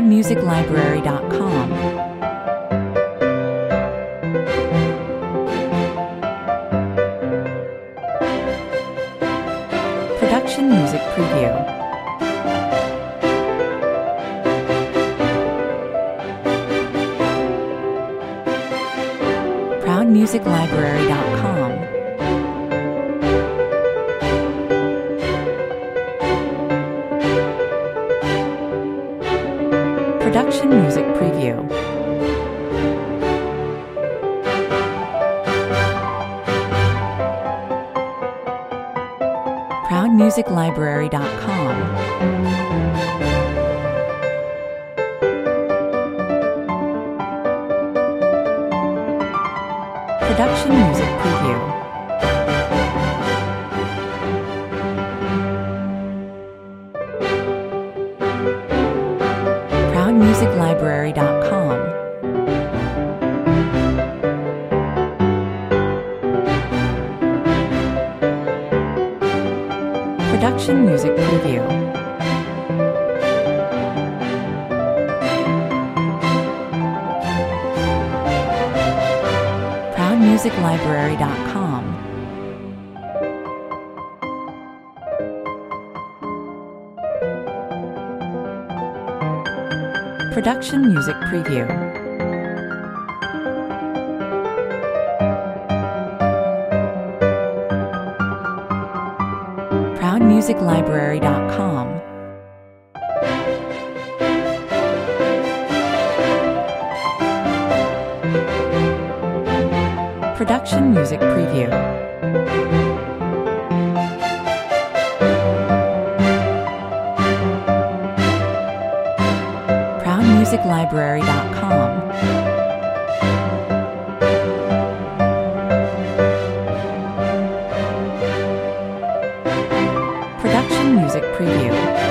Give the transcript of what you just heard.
ProudMusicLibrary.com. Production Music Preview. ProudMusicLibrary.com. Production Music Preview. ProudMusicLibrary.com. Production Music Preview. ProudMusicLibrary.com. Production Music Preview. ProudMusicLibrary.com. Production Music Preview. ProudMusicLibrary.com. Production Music Preview. ProudMusicLibrary.com. Production Music Preview.